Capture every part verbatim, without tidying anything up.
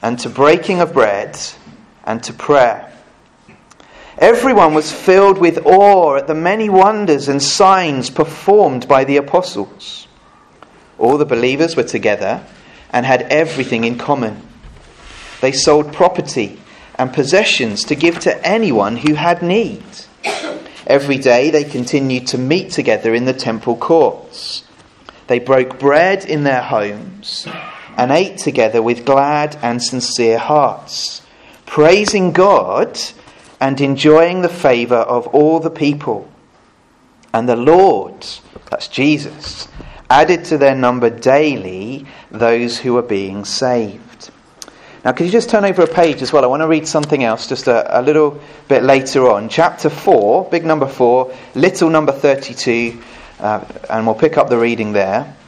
and to breaking of bread, and to prayer. Everyone was filled with awe at the many wonders and signs performed by the apostles. All the believers were together and had everything in common. They sold property and possessions to give to anyone who had need. Every day they continued to meet together in the temple courts. They broke bread in their homes and ate together with glad and sincere hearts, praising God and enjoying the favour of all the people. And the Lord, that's Jesus, added to their number daily those who were being saved. Now, could you just turn over a page as well? I want to read something else just a, a little bit later on. Chapter four, big number four, little number thirty-two, uh, and we'll pick up the reading there.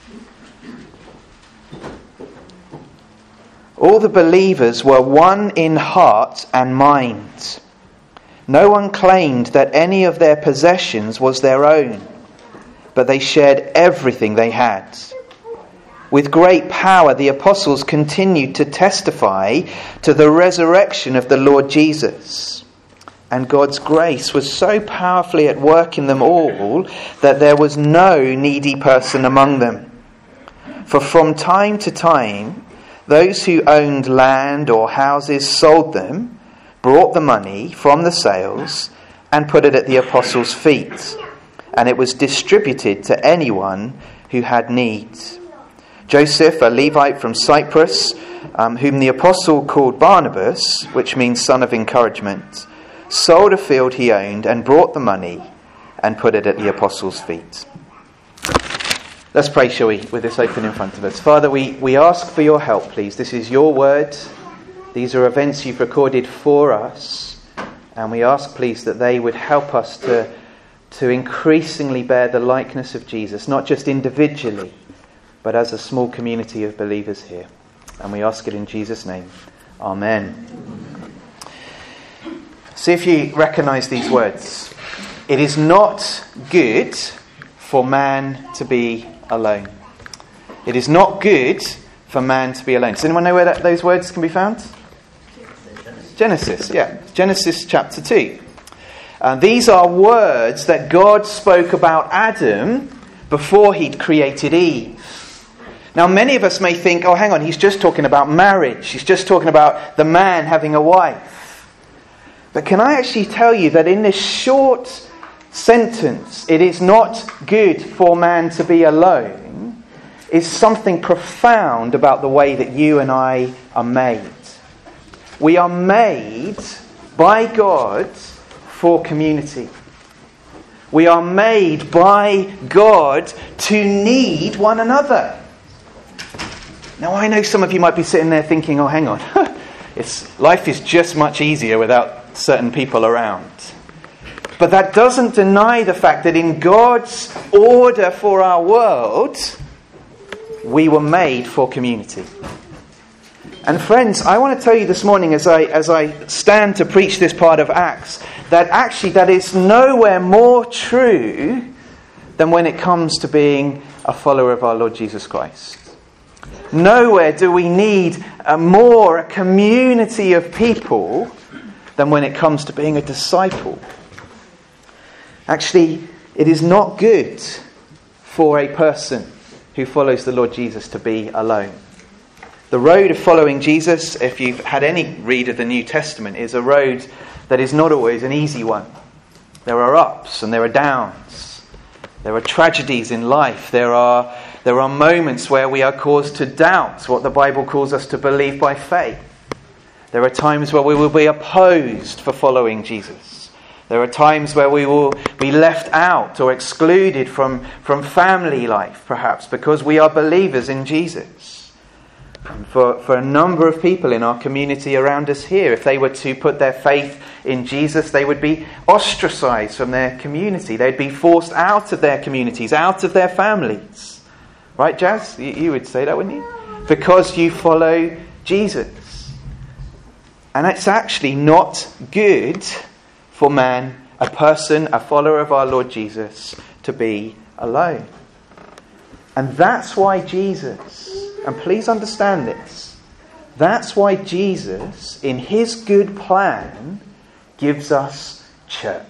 All the believers were one in heart and mind. No one claimed that any of their possessions was their own, but they shared everything they had. With great power, the apostles continued to testify to the resurrection of the Lord Jesus. And God's grace was so powerfully at work in them all that there was no needy person among them. For from time to time, those who owned land or houses sold them, brought the money from the sales, and put it at the apostles' feet. And it was distributed to anyone who had need. Joseph, a Levite from Cyprus, um, whom the apostle called Barnabas, which means son of encouragement, sold a field he owned and brought the money and put it at the apostles' feet. Let's pray, shall we, with this open in front of us. Father, we, we ask for your help, please. This is your word. These are events you've recorded for us. And we ask, please, that they would help us to, to increasingly bear the likeness of Jesus, not just individually, but as a small community of believers here. And we ask it in Jesus' name. Amen. See if you recognise these words. It is not good for man to be alone. It is not good for man to be alone. Does anyone know where that, those words can be found? Genesis, yeah. Genesis chapter two. Uh, these are words that God spoke about Adam before he'd created Eve. Now, many of us may think, oh, hang on, he's just talking about marriage. He's just talking about the man having a wife. But can I actually tell you that in this short sentence, it is not good for man to be alone, is something profound about the way that you and I are made. We are made by God for community. We are made by God to need one another. Now, I know some of you might be sitting there thinking, oh, hang on, it's, life is just much easier without certain people around. But that doesn't deny the fact that in God's order for our world, we were made for community. And friends, I want to tell you this morning as I as I stand to preach this part of Acts, that actually that is nowhere more true than when it comes to being a follower of our Lord Jesus Christ. Nowhere do we need a more a community of people than when it comes to being a disciple. Actually, it is not good for a person who follows the Lord Jesus to be alone. The road of following Jesus, if you've had any read of the New Testament, is a road that is not always an easy one. There are ups and there are downs. There are tragedies in life. There are, there are moments where we are caused to doubt what the Bible calls us to believe by faith. There are times where we will be opposed for following Jesus. There are times where we will be left out or excluded from, from family life, perhaps, because we are believers in Jesus. And for, for a number of people in our community around us here, if they were to put their faith in Jesus, they would be ostracized from their community. They'd be forced out of their communities, out of their families. Right, Jazz? You, you would say that, wouldn't you? Because you follow Jesus. And it's actually not good for man, a person, a follower of our Lord Jesus, to be alone. And that's why Jesus, and please understand this, That's why Jesus, in his good plan, gives us church.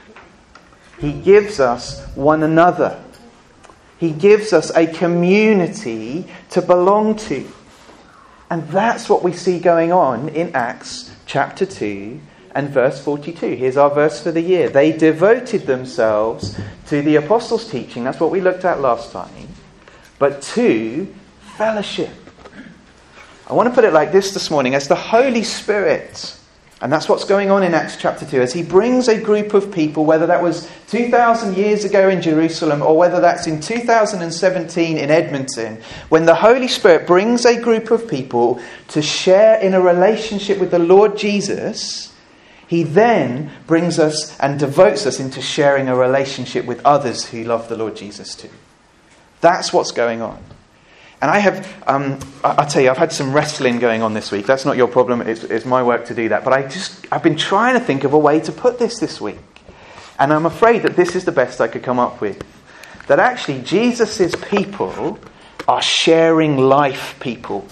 He gives us one another. He gives us a community to belong to. And that's what we see going on in Acts chapter two and verse forty-two. Here's our verse for the year. They devoted themselves to the apostles' teaching. That's what we looked at last time. But to fellowship. I want to put it like this this morning. As the Holy Spirit, and that's what's going on in Acts chapter two, as he brings a group of people, whether that was two thousand years ago in Jerusalem or whether that's in two thousand seventeen in Edmonton, when the Holy Spirit brings a group of people to share in a relationship with the Lord Jesus, he then brings us and devotes us into sharing a relationship with others who love the Lord Jesus too. That's what's going on. And I have, um, I'll tell you, I've had some wrestling going on this week. That's not your problem. It's, it's my work to do that. But I just, I've been trying to think of a way to put this this week. And I'm afraid that this is the best I could come up with. That actually Jesus' people are sharing life people.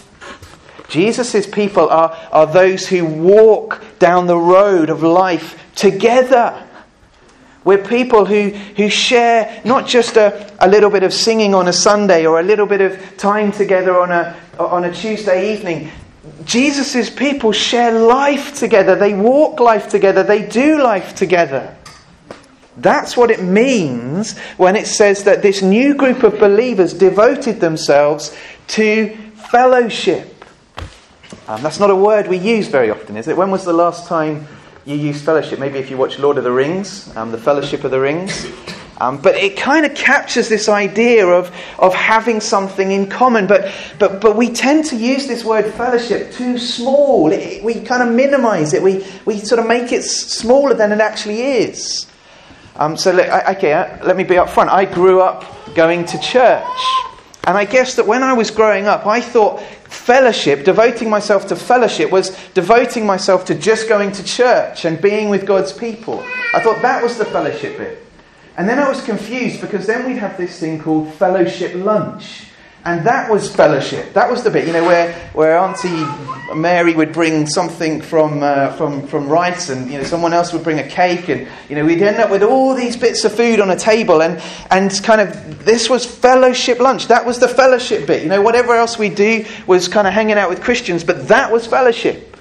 Jesus' people are, are those who walk down the road of life together. We're people who, who share not just a, a little bit of singing on a Sunday or a little bit of time together on a, on a Tuesday evening. Jesus' people share life together. They walk life together. They do life together. That's what it means when it says that this new group of believers devoted themselves to fellowship. Um, that's not a word we use very often, is it? When was the last time you use fellowship? Maybe if you watch Lord of the Rings, um, the Fellowship of the Rings. Um, but it kind of captures this idea of, of having something in common. But but but we tend to use this word fellowship too small. It, we kind of minimise it. We we sort of make it smaller than it actually is. Um, so let, okay, uh, let me be up front. I grew up going to church. And I guess that when I was growing up, I thought fellowship, devoting myself to fellowship, was devoting myself to just going to church and being with God's people. I thought that was the fellowship bit. And then I was confused because then we'd have this thing called fellowship lunch. And that was fellowship. That was the bit, you know, where, where Auntie Mary would bring something from uh, from from Rice, and you know someone else would bring a cake, and you know we'd end up with all these bits of food on a table, and and kind of this was fellowship lunch. That was the fellowship bit. You know, whatever else we do was kind of hanging out with Christians, but that was fellowship.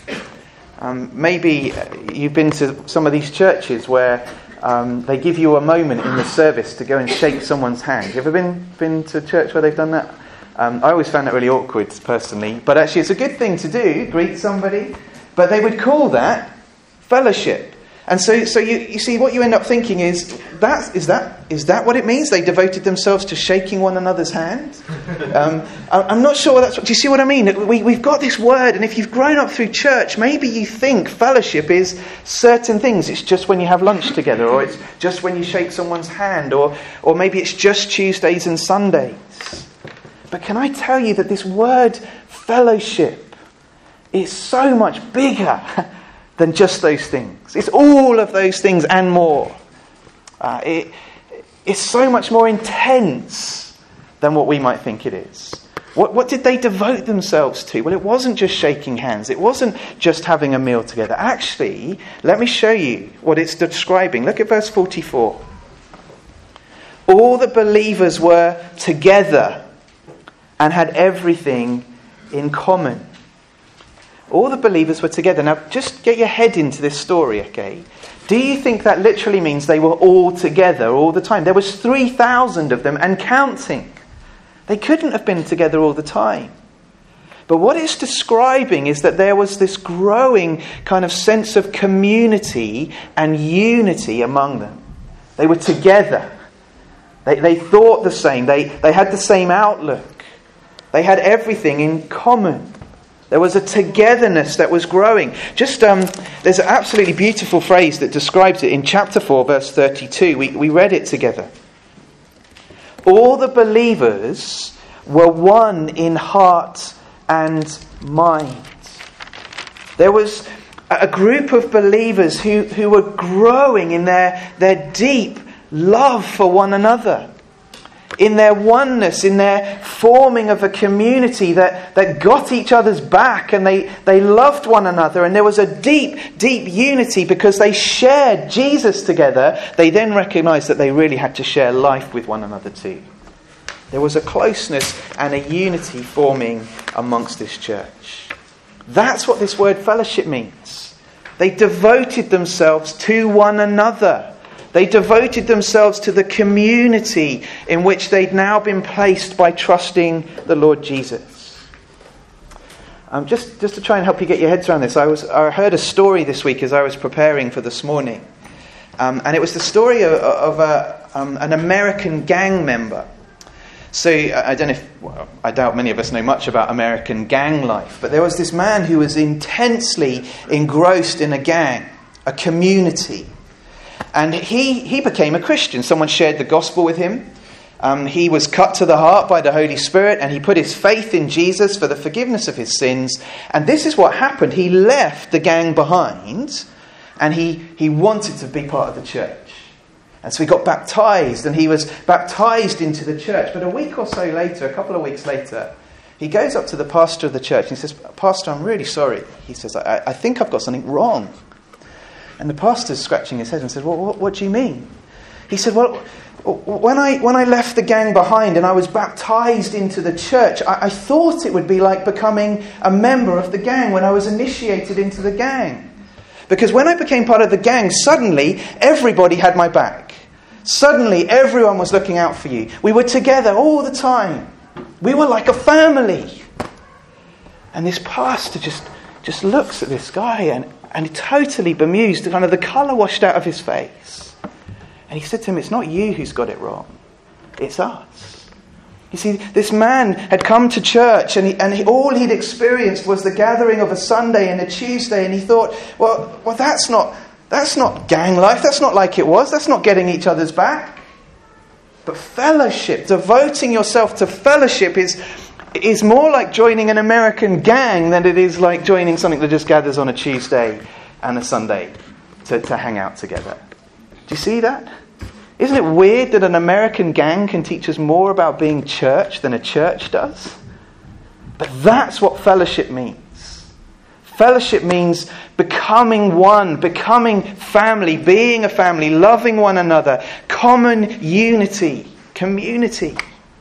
Um, maybe you've been to some of these churches where Um, they give you a moment in the service to go and shake someone's hand. You ever been been to church where they've done that? Um, I always found that really awkward, personally. But actually, it's a good thing to do, greet somebody. But they would call that fellowship. And so, so you, you see, what you end up thinking is, that, is, that, is that what it means? They devoted themselves to shaking one another's hand? Um, I'm not sure that's what... Do you see what I mean? We, we've got this word, and if you've grown up through church, maybe you think fellowship is certain things. It's just when you have lunch together, or it's just when you shake someone's hand, or, or maybe it's just Tuesdays and Sundays. But can I tell you that this word fellowship is so much bigger than just those things. It's all of those things and more. Uh, it, it's so much more intense than what we might think it is. What, what did they devote themselves to? Well, it wasn't just shaking hands. It wasn't just having a meal together. Actually, let me show you what it's describing. Look at verse forty-four. All the believers were together and had everything in common. All the believers were together. Now, just get your head into this story, okay? Do you think that literally means they were all together all the time? There was three thousand of them and counting. They couldn't have been together all the time. But what it's describing is that there was this growing kind of sense of community and unity among them. They were together. They, they thought the same. They, they had the same outlook. They had everything in common. There was a togetherness that was growing. Just um, there's an absolutely beautiful phrase that describes it in chapter four, verse thirty-two. We, we read it together. All the believers were one in heart and mind. There was a group of believers who, who were growing in their, their deep love for one another. in their oneness, in their forming of a community that, that got each other's back, and they, they loved one another, and there was a deep, deep unity because they shared Jesus together. They then recognized that they really had to share life with one another too. There was a closeness and a unity forming amongst this church. That's what this word fellowship means. They devoted themselves to one another. They devoted themselves to the community in which they'd now been placed by trusting the Lord Jesus. Um, just, just to try and help you get your heads around this, I was I heard a story this week as I was preparing for this morning. Um, and it was the story of, of a, um, an American gang member. So I don't know if, well, I doubt many of us know much about American gang life, but there was this man who was intensely engrossed in a gang, a community. And he, he became a Christian. Someone shared the gospel with him. Um, he was cut to the heart by the Holy Spirit, and he put his faith in Jesus for the forgiveness of his sins. And this is what happened. He left the gang behind, and he, he wanted to be part of the church. And so he got baptized, and he was baptized into the church. But a week or so later, a couple of weeks later, he goes up to the pastor of the church and he says, "Pastor, I'm really sorry." He says, I, I think I've got something wrong. And the pastor's scratching his head and says, well, what, what do you mean? He said, well, when I when I left the gang behind and I was baptized into the church, I, I thought it would be like becoming a member of the gang when I was initiated into the gang. Because when I became part of the gang, suddenly everybody had my back. Suddenly everyone was looking out for you. We were together all the time. We were like a family. And this pastor just, just looks at this guy and And he totally bemused, kind of the colour washed out of his face. And he said to him, "It's not you who's got it wrong. It's us." You see, this man had come to church and, he, and he, all he'd experienced was the gathering of a Sunday and a Tuesday. And he thought, well, well, that's not that's not gang life. That's not like it was. That's not getting each other's back. But fellowship, devoting yourself to fellowship is... It is more like joining an American gang than it is like joining something that just gathers on a Tuesday and a Sunday to, to hang out together. Do you see that? Isn't it weird that an American gang can teach us more about being church than a church does? But that's what fellowship means. Fellowship means becoming one, becoming family, being a family, loving one another, common unity, community.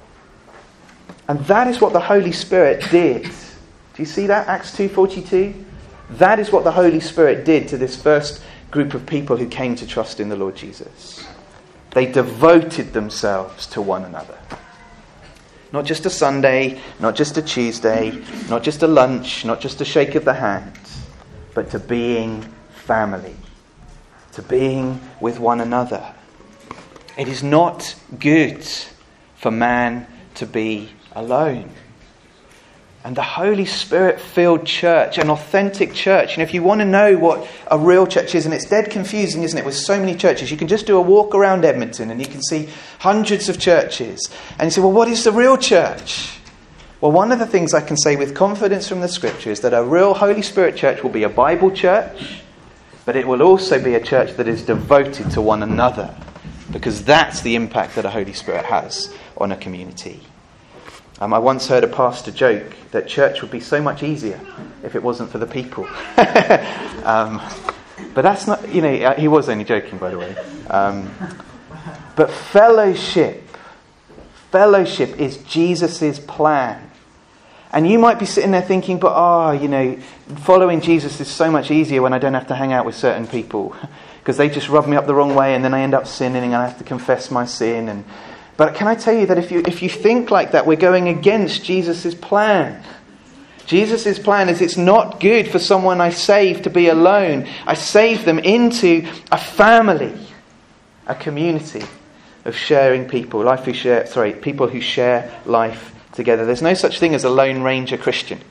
And that is what the Holy Spirit did. Do you see that? Acts two forty-two? That is what the Holy Spirit did to this first group of people who came to trust in the Lord Jesus. They devoted themselves to one another. Not just a Sunday, not just a Tuesday, not just a lunch, not just a shake of the hand, but to being family, to being with one another. It is not good for man to be alone. And the Holy Spirit-filled church, an authentic church. You know, if you want to know what a real church is, and it's dead confusing, isn't it, with so many churches. You can just do a walk around Edmonton and you can see hundreds of churches. And you say, well, what is the real church? Well, one of the things I can say with confidence from the Scripture is that a real Holy Spirit church will be a Bible church, but it will also be a church that is devoted to one another, because that's the impact that a Holy Spirit has on a community. Um, I once heard a pastor joke that church would be so much easier if it wasn't for the people. um, but that's not, you know, he was only joking, by the way. Um, but fellowship, fellowship is Jesus' plan. And you might be sitting there thinking, but oh, you know, following Jesus is so much easier when I don't have to hang out with certain people. Because they just rub me up the wrong way and then I end up sinning and I have to confess my sin. And But can I tell you that if you if you think like that, we're going against Jesus' plan. Jesus' plan is it's not good for someone I save to be alone. I save them into a family, a community of sharing people, life who share, sorry, people who share life together. There's no such thing as a Lone Ranger Christian.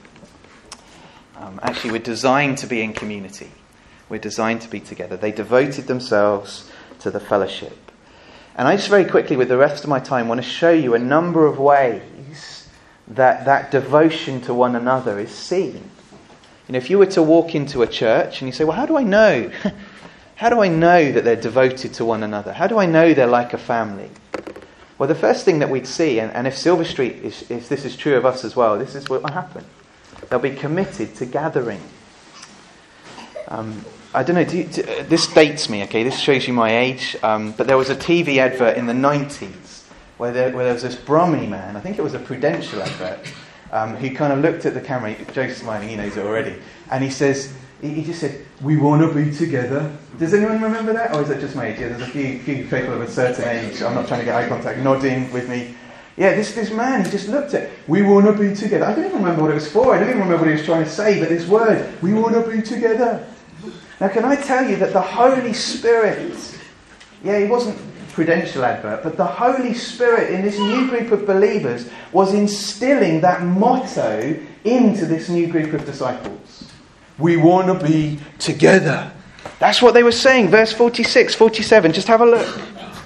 Um, actually, we're designed to be in community. We're designed to be together. They devoted themselves to the fellowship. And I just very quickly, with the rest of my time, want to show you a number of ways that that devotion to one another is seen. You know, if you were to walk into a church and you say, well, how do I know? How do I know that they're devoted to one another? How do I know they're like a family? Well, the first thing that we'd see, and, and if Silver Street, is, if this is true of us as well, this is what will happen. They'll be committed to gathering. Um, I don't know, do you, do, uh, this dates me, okay, this shows you my age, um, but there was a T V advert in the nineties where there, where there was this Brummy man, I think it was a Prudential advert, um, who kind of looked at the camera, Joe's smiling, he knows it already, and he says, he, he just said, "We want to be together." Does anyone remember that? Or is that just my age? Yeah, there's a few, few people of a certain age, I'm not trying to get eye contact, nodding with me. Yeah, this, this man, he just looked at, "We want to be together." I don't even remember what it was for, I don't even remember what he was trying to say, but this word, "We want to be together." Now, can I tell you that the Holy Spirit, yeah, it wasn't a Prudential advert, but the Holy Spirit in this new group of believers was instilling that motto into this new group of disciples. We want to be together. That's what they were saying. Verse forty-six, forty-seven, just have a look.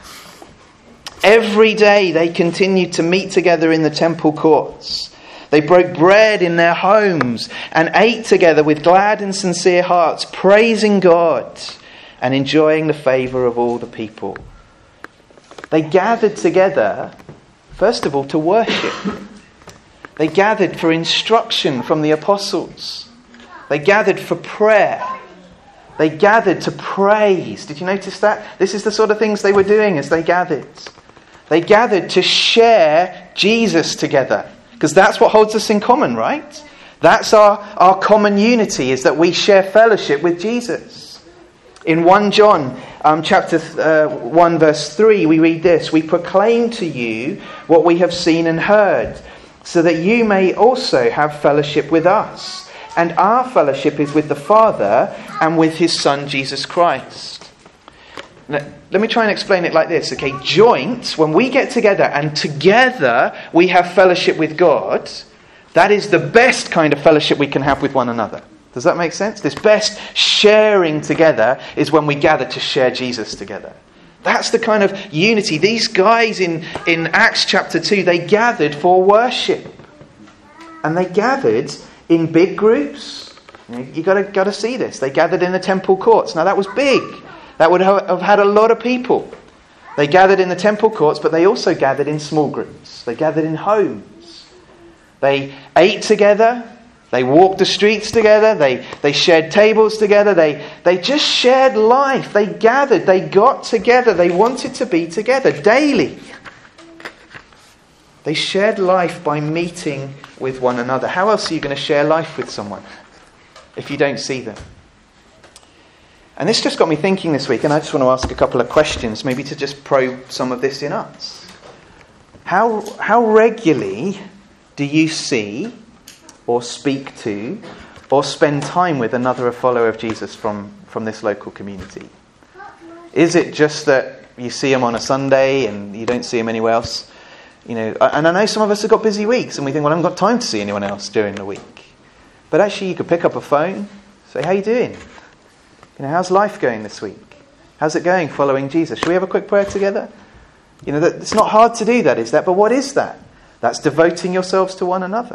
Every day they continued to meet together in the temple courts. They broke bread in their homes and ate together with glad and sincere hearts, praising God and enjoying the favour of all the people. They gathered together, first of all, to worship. They gathered for instruction from the apostles. They gathered for prayer. They gathered to praise. Did you notice that? This is the sort of things they were doing as they gathered. They gathered to share Jesus together. Because that's what holds us in common, right? That's our, our common unity, is that we share fellowship with Jesus. In First John um, chapter uh, one verse three, we read this: "We proclaim to you what we have seen and heard, so that you may also have fellowship with us. And our fellowship is with the Father and with his Son Jesus Christ." Now, let me try and explain it like this, okay? Joint, when we get together and together we have fellowship with God, that is the best kind of fellowship we can have with one another. Does that make sense? This best sharing together is when we gather to share Jesus together. That's the kind of unity. These guys in, in Acts chapter two, they gathered for worship. And they gathered in big groups. You've got to, got to see this. They gathered in the temple courts. Now that was big. That would have had a lot of people. They gathered in the temple courts, but they also gathered in small groups. They gathered in homes. They ate together. They walked the streets together. They, they shared tables together. They, they just shared life. They gathered. They got together. They wanted to be together daily. They shared life by meeting with one another. How else are you going to share life with someone if you don't see them? And this just got me thinking this week, and I just want to ask a couple of questions, maybe to just probe some of this in us. How, how regularly do you see or speak to or spend time with another follower of Jesus from, from this local community? Is it just that you see him on a Sunday and you don't see him anywhere else? You know, and I know some of us have got busy weeks and we think, well, I haven't got time to see anyone else during the week. But actually you could pick up a phone, say, "How you doing? You know, how's life going this week? How's it going following Jesus? Shall we have a quick prayer together?" You know, that, it's not hard to do that, is that? But what is that? That's devoting yourselves to one another.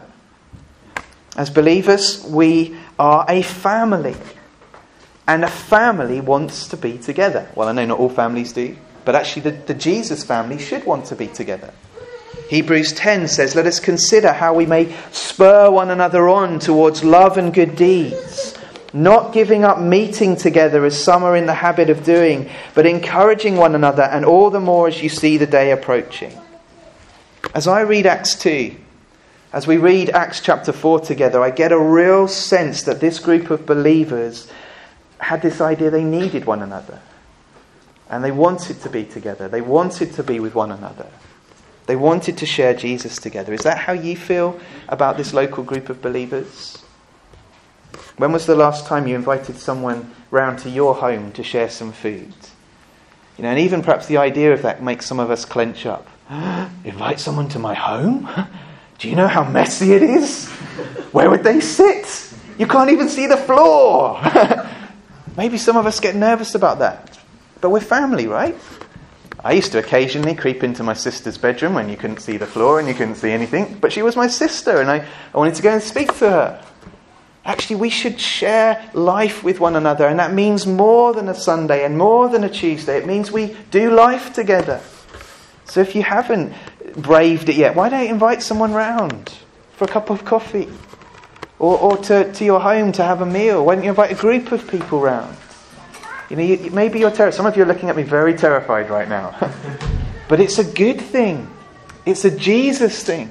As believers, we are a family. And a family wants to be together. Well, I know not all families do, but actually the, the Jesus family should want to be together. Hebrews ten says, "Let us consider how we may spur one another on towards love and good deeds, not giving up meeting together as some are in the habit of doing, but encouraging one another, and all the more as you see the day approaching." As I read Acts two, as we read Acts chapter four together, I get a real sense that this group of believers had this idea they needed one another. And they wanted to be together. They wanted to be with one another. They wanted to share Jesus together. Is that how you feel about this local group of believers? When was the last time you invited someone round to your home to share some food? You know, and even perhaps the idea of that makes some of us clench up. Invite someone to my home? Do you know how messy it is? Where would they sit? You can't even see the floor. Maybe some of us get nervous about that. But we're family, right? I used to occasionally creep into my sister's bedroom when you couldn't see the floor and you couldn't see anything. But she was my sister and I, I wanted to go and speak to her. Actually, we should share life with one another. And that means more than a Sunday and more than a Tuesday. It means we do life together. So if you haven't braved it yet, why don't you invite someone round for a cup of coffee? Or, or to, to your home to have a meal? Why don't you invite a group of people round? You know, you, maybe you're terrified. Some of you are looking at me very terrified right now. But it's a good thing. It's a Jesus thing.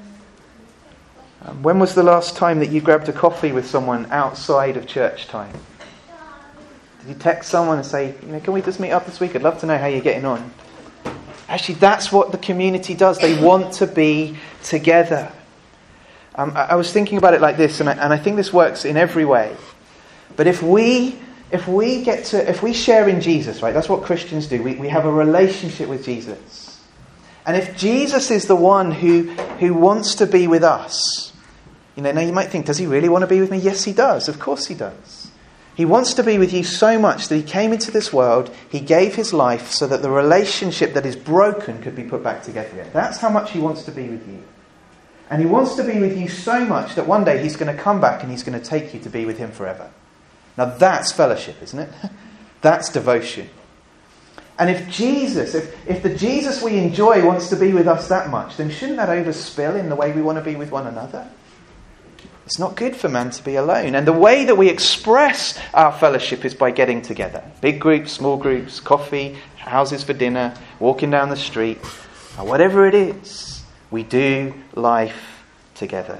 Um, when was the last time that you grabbed a coffee with someone outside of church time? Did you text someone and say, you know, can we just meet up this week? I'd love to know how you're getting on. Actually, that's what the community does. They want to be together. Um, I, I was thinking about it like this, and I, and I think this works in every way. But if we, if we get to, if we share in Jesus, right? That's what Christians do. We we have a relationship with Jesus, and if Jesus is the one who who wants to be with us, you know, now you might think, does he really want to be with me? Yes, he does. Of course, he does. He wants to be with you so much that he came into this world, he gave his life so that the relationship that is broken could be put back together again. That's how much he wants to be with you. And he wants to be with you so much that one day he's going to come back and he's going to take you to be with him forever. Now that's fellowship, isn't it? That's devotion. And if Jesus, if, if the Jesus we enjoy wants to be with us that much, then shouldn't that overspill in the way we want to be with one another? It's not good for man to be alone. And the way that we express our fellowship is by getting together. Big groups, small groups, coffee, houses for dinner, walking down the street. Whatever it is, we do life together.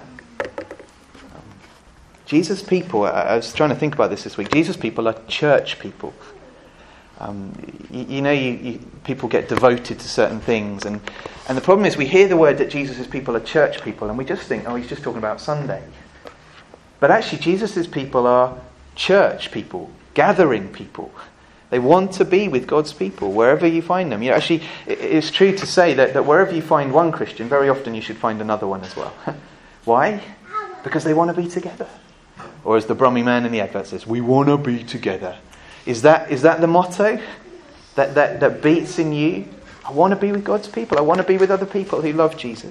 Um, Jesus people, I was trying to think about this this week. Jesus people are church people. Um, you, you know, you, you, people get devoted to certain things. And, and the problem is we hear the word that Jesus' people are church people and we just think, oh, he's just talking about Sunday. But actually, Jesus' people are church people, gathering people. They want to be with God's people, wherever you find them. You know, actually, it's true to say that, that wherever you find one Christian, very often you should find another one as well. Why? Because they want to be together. Or as the Brummy man in the advert says, we want to be together. Is that is that the motto that, that, that beats in you? I want to be with God's people. I want to be with other people who love Jesus.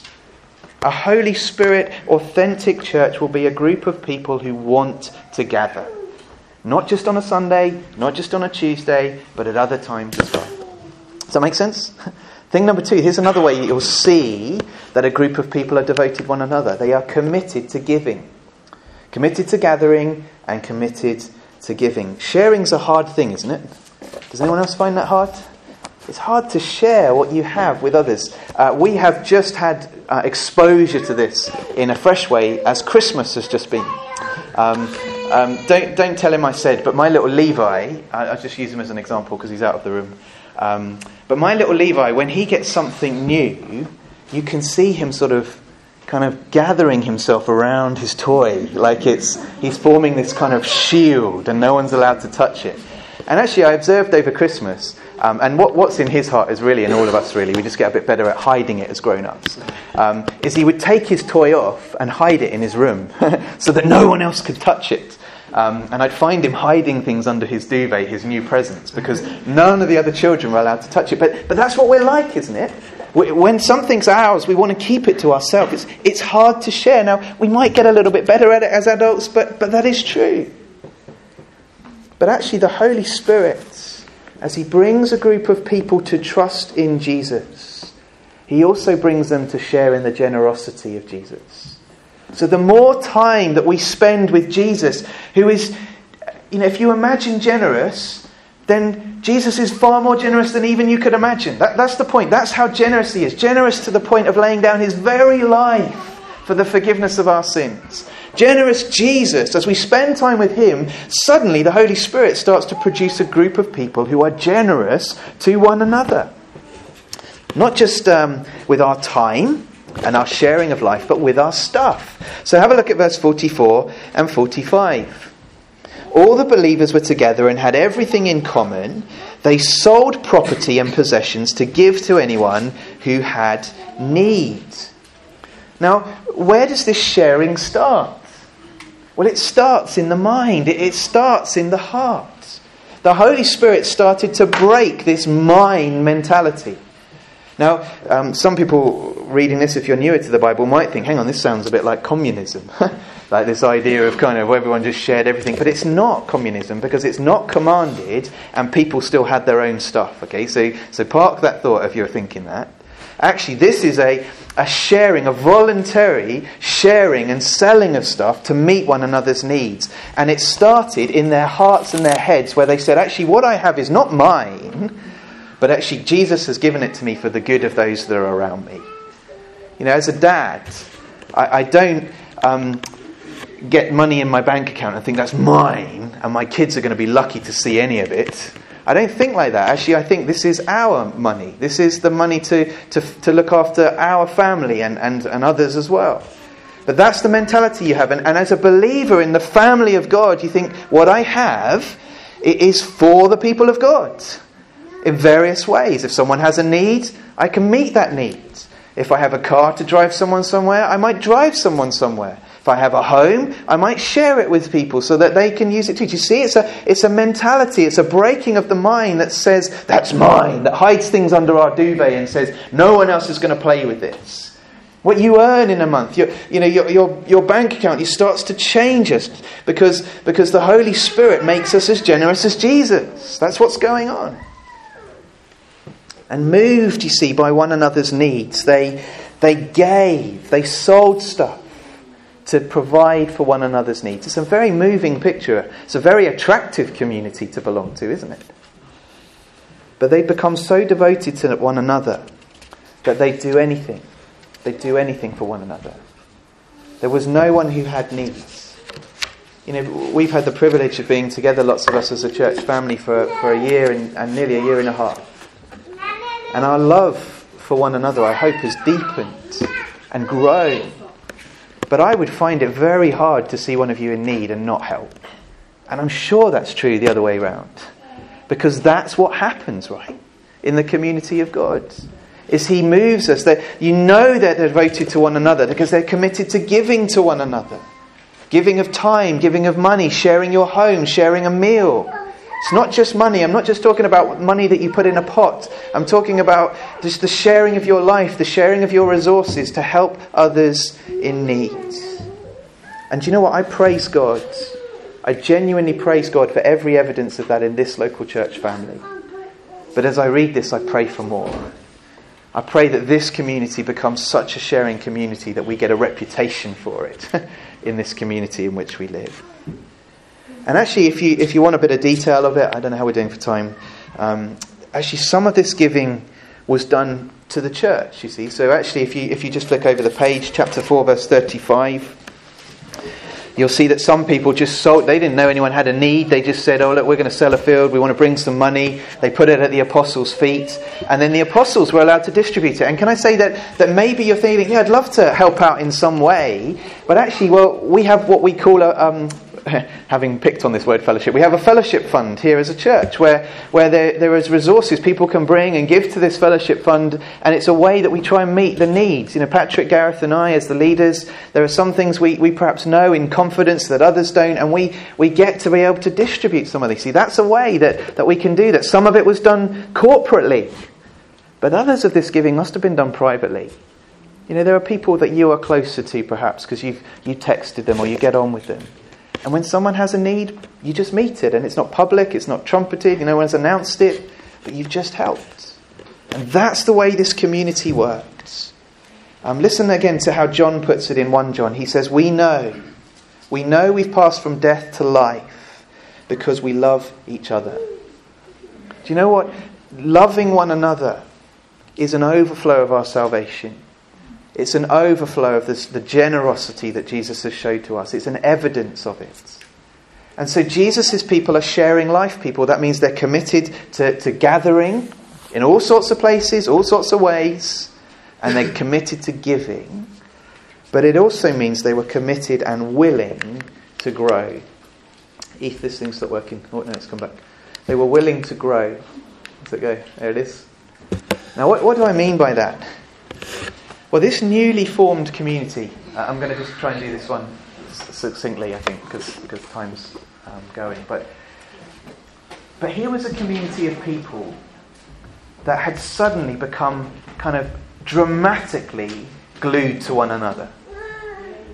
A Holy Spirit authentic church will be a group of people who want to gather. Not just on a Sunday, not just on a Tuesday, but at other times as well. Does that make sense? Thing number two, here's another way you'll see that a group of people are devoted to one another. They are committed to giving. Committed to gathering and committed to giving. Sharing's a hard thing, isn't it? Does anyone else find that hard? It's hard to share what you have with others. Uh, we have just had uh, exposure to this in a fresh way as Christmas has just been. Um, um, don't don't tell him I said, but my little Levi, I, I'll just use him as an example because he's out of the room. Um, but my little Levi, when he gets something new, you can see him sort of kind of gathering himself around his toy, like it's he's forming this kind of shield and no one's allowed to touch it. And actually I observed over Christmas, um, and what, what's in his heart is really in all of us really, we just get a bit better at hiding it as grown-ups, um, is he would take his toy off and hide it in his room so that no one else could touch it. Um, and I'd find him hiding things under his duvet, his new presents, because none of the other children were allowed to touch it. But but that's what we're like, isn't it? When something's ours, we want to keep it to ourselves. It's, it's hard to share. Now, we might get a little bit better at it as adults, but, but that is true. But actually, the Holy Spirit, as he brings a group of people to trust in Jesus, he also brings them to share in the generosity of Jesus. So the more time that we spend with Jesus, who is, you know, if you imagine generous, then Jesus is far more generous than even you could imagine. That, that's the point. That's how generous he is. Generous to the point of laying down his very life for the forgiveness of our sins. Generous Jesus, as we spend time with him, suddenly the Holy Spirit starts to produce a group of people who are generous to one another. Not just um, with our time and our sharing of life, but with our stuff. So have a look at verse forty-four and forty-five. All the believers were together and had everything in common. They sold property and possessions to give to anyone who had need. Now, where does this sharing start? Well, it starts in the mind. It, it starts in the heart. The Holy Spirit started to break this mine mentality. Now, um, some people reading this, if you're newer to the Bible, might think, hang on, this sounds a bit like communism. like this idea of kind of everyone just shared everything. But it's not communism, because it's not commanded and people still had their own stuff. Okay, so so park that thought if you're thinking that. Actually, this is a, a sharing, a voluntary sharing and selling of stuff to meet one another's needs. And it started in their hearts and their heads, where they said, actually, what I have is not mine, but actually Jesus has given it to me for the good of those that are around me. You know, as a dad, I, I don't um, get money in my bank account and think that's mine, and my kids are going to be lucky to see any of it. I don't think like that. Actually, I think this is our money. This is the money to, to, to look after our family and, and, and others as well. But that's the mentality you have. And, and as a believer in the family of God, you think, what I have, it is for the people of God in various ways. If someone has a need, I can meet that need. If I have a car to drive someone somewhere, I might drive someone somewhere. If I have a home, I might share it with people so that they can use it too. Do you see? It's a, it's a mentality, it's a breaking of the mind that says, that's mine, that hides things under our duvet and says, no one else is going to play with this. What you earn in a month, your, you know, your, your, your bank account, it starts to change us because, because the Holy Spirit makes us as generous as Jesus. That's what's going on. And moved, you see, by one another's needs, they, they gave, they sold stuff to provide for one another's needs. It's a very moving picture. It's a very attractive community to belong to, isn't it? But they become so devoted to one another that they do anything. They do anything for one another. There was no one who had needs. You know, we've had the privilege of being together, lots of us as a church family, for, for a year and, and nearly a year and a half. And our love for one another, I hope, has deepened and grown. But I would find it very hard to see one of you in need and not help. And I'm sure that's true the other way around. Because that's what happens, right? In the community of God. Is He moves us. That you know that they're devoted to one another because they're committed to giving to one another. Giving of time, giving of money, sharing your home, sharing a meal. It's not just money. I'm not just talking about money that you put in a pot. I'm talking about just the sharing of your life, the sharing of your resources to help others in need. And do you know what? I praise God. I genuinely praise God for every evidence of that in this local church family. But as I read this, I pray for more. I pray that this community becomes such a sharing community that we get a reputation for it in this community in which we live. And actually, if you if you want a bit of detail of it, I don't know how we're doing for time. Um, actually, some of this giving was done to the church, you see. So actually, if you if you just flick over the page, chapter four, verse thirty-five, you'll see that some people just sold. They didn't know anyone had a need. They just said, oh, look, we're going to sell a field. We want to bring some money. They put it at the apostles' feet. And then the apostles were allowed to distribute it. And can I say that, that maybe you're thinking, yeah, I'd love to help out in some way. But actually, well, we have what we call a... Um, having picked on this word fellowship, we have a fellowship fund here as a church where, where there, there is resources people can bring and give to this fellowship fund, and it's a way that we try and meet the needs. You know, Patrick, Gareth and I as the leaders, there are some things we, we perhaps know in confidence that others don't, and we, we get to be able to distribute some of these. See, that's a way that, that we can do that. Some of it was done corporately, but others of this giving must have been done privately. You know, there are people that you are closer to perhaps because you've you texted them or you get on with them. And when someone has a need, you just meet it. And it's not public, it's not trumpeted, you know, no one's announced it, but you've just helped. And that's the way this community works. Um, listen again to how John puts it in First John. He says, we know, we know we've passed from death to life because we love each other. Do you know what? Loving one another is an overflow of our salvation. It's an overflow of this, the generosity that Jesus has showed to us. It's an evidence of it. And so Jesus' people are sharing life people. That means they're committed to, to gathering in all sorts of places, all sorts of ways. And they're committed to giving. But it also means they were committed and willing to grow. If this thing's not working. Oh, no, it's come back. They were willing to grow. Where's it go? There it is. Now, what, what do I mean by that? Well, this newly formed community, uh, I'm going to just try and do this one succinctly, I think, because because time's um, going. But but here was a community of people that had suddenly become kind of dramatically glued to one another.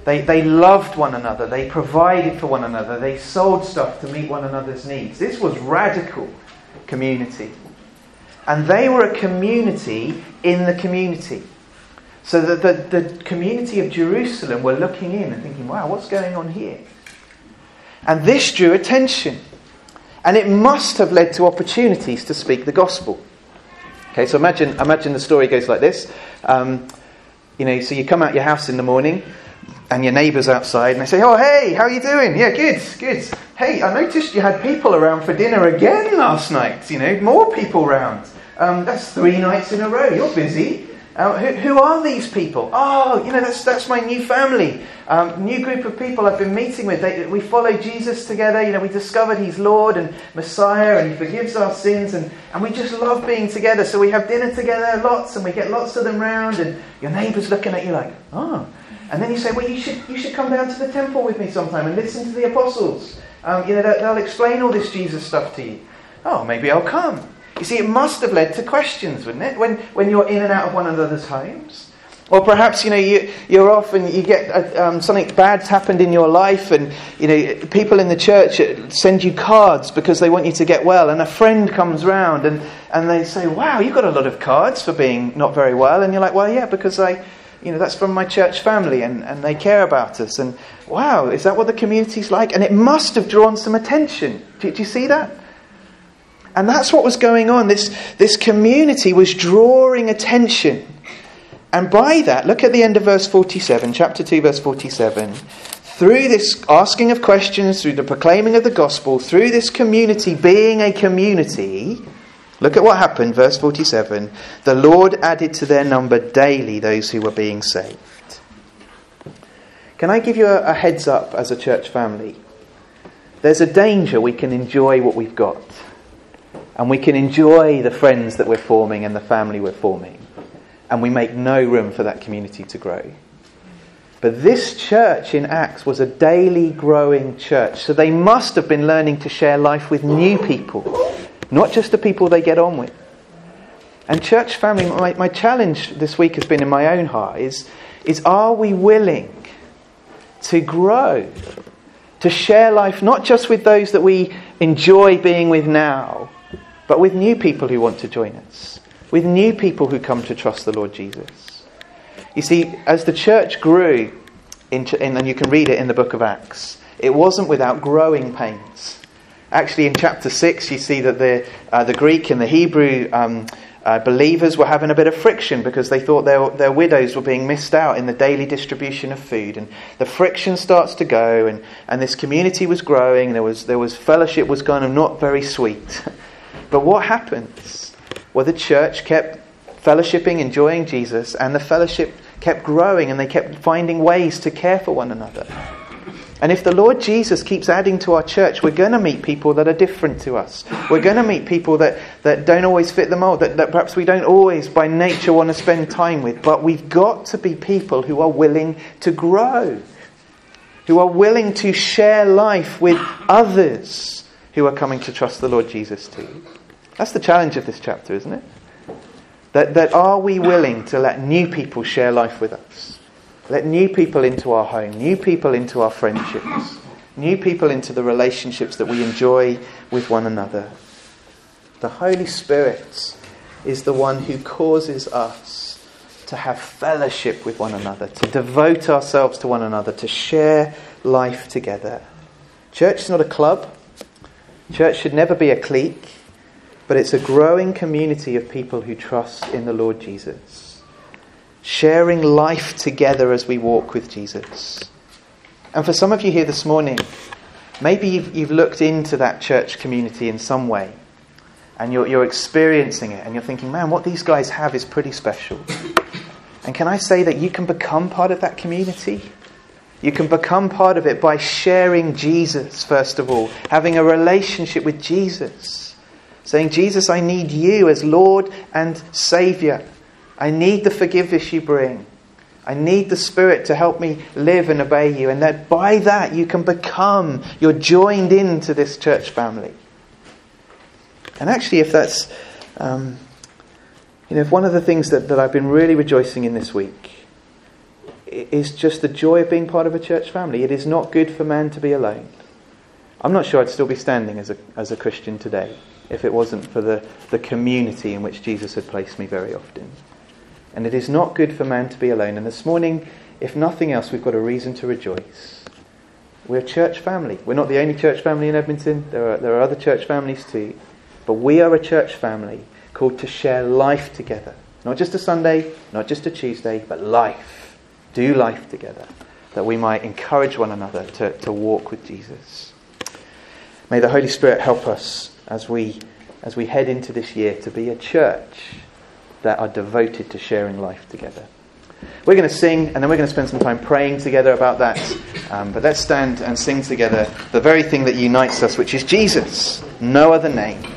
They, they loved one another. They provided for one another. They sold stuff to meet one another's needs. This was radical community. And they were a community in the community. So the, the, the community of Jerusalem were looking in and thinking, wow, what's going on here? And this drew attention. And it must have led to opportunities to speak the gospel. Okay, so imagine imagine the story goes like this. Um, you know, so you come out your house in the morning and your neighbour's outside and they say, oh, hey, how are you doing? Yeah, good, good. Hey, I noticed you had people around for dinner again last night. You know, more people around. Um, that's three nights in a row. You're busy. Uh, who, who are these people? Oh, you know, that's that's my new family. Um, new group of people I've been meeting with. They, we follow Jesus together. You know, we discovered He's Lord and Messiah and He forgives our sins. And, and we just love being together. So we have dinner together lots and we get lots of them round. And your neighbour's looking at you like, oh. And then you say, well, you should you should come down to the temple with me sometime and listen to the apostles. Um, you know, they'll, they'll explain all this Jesus stuff to you. Oh, maybe I'll come. You see, it must have led to questions, wouldn't it? When when you're in and out of one another's homes. Or perhaps, you know, you, you're off and you get uh, um, something bad's happened in your life and, you know, people in the church send you cards because they want you to get well. And a friend comes round and, and they say, wow, you've got a lot of cards for being not very well. And you're like, well, yeah, because I, you know, that's from my church family and, and they care about us. And wow, is that what the community's like? And it must have drawn some attention. Do, do you see that? And that's what was going on. This, this community was drawing attention. And by that, look at the end of verse forty-seven, chapter two, verse forty-seven. Through this asking of questions, through the proclaiming of the gospel, through this community being a community, look at what happened, verse forty-seven. The Lord added to their number daily those who were being saved. Can I give you a, a heads up as a church family? There's a danger we can enjoy what we've got. And we can enjoy the friends that we're forming and the family we're forming. And we make no room for that community to grow. But this church in Acts was a daily growing church. So they must have been learning to share life with new people. Not just the people they get on with. And church family, my, my challenge this week has been in my own heart is, is are we willing to grow? To share life not just with those that we enjoy being with now, but with new people who want to join us. With new people who come to trust the Lord Jesus. You see, as the church grew, into, and you can read it in the book of Acts, it wasn't without growing pains. Actually, in chapter six, you see that the uh, the Greek and the Hebrew um, uh, believers were having a bit of friction because they thought their, their widows were being missed out in the daily distribution of food. And the friction starts to go, and, and this community was growing. There was there was fellowship was kind of not very sweet. But what happens? Well, the church kept fellowshipping, enjoying Jesus, and the fellowship kept growing, and they kept finding ways to care for one another. And if the Lord Jesus keeps adding to our church, we're going to meet people that are different to us. We're going to meet people that, that don't always fit the mold, that, that perhaps we don't always by nature want to spend time with. But we've got to be people who are willing to grow, who are willing to share life with others who are coming to trust the Lord Jesus too. That's the challenge of this chapter, isn't it? That, that are we willing to let new people share life with us? Let new people into our home, new people into our friendships, new people into the relationships that we enjoy with one another. The Holy Spirit is the one who causes us to have fellowship with one another, to devote ourselves to one another, to share life together. Church is not a club. Church should never be a clique, but it's a growing community of people who trust in the Lord Jesus, sharing life together as we walk with Jesus. And for some of you here this morning, maybe you've, you've looked into that church community in some way, and you're, you're experiencing it, and you're thinking, man, what these guys have is pretty special. And can I say that you can become part of that community? You can become part of it by sharing Jesus, first of all. Having a relationship with Jesus. Saying, Jesus, I need you as Lord and Saviour. I need the forgiveness you bring. I need the Spirit to help me live and obey you. And that by that you can become, you're joined into this church family. And actually, if that's, um, you know, if one of the things that, that I've been really rejoicing in this week is just the joy of being part of a church family. It is not good for man to be alone. I'm not sure I'd still be standing as a as a Christian today if it wasn't for the, the community in which Jesus had placed me very often. And it is not good for man to be alone. And this morning, if nothing else, we've got a reason to rejoice. We're a church family. We're not the only church family in Edmonton. There are, there are other church families too. But we are a church family called to share life together. Not just a Sunday, not just a Tuesday, but life. Do life together. That we might encourage one another to, to walk with Jesus. May the Holy Spirit help us as we as we head into this year to be a church that are devoted to sharing life together. We're going to sing, and then we're going to spend some time praying together about that. Um, but let's stand and sing together the very thing that unites us, which is Jesus. No other name.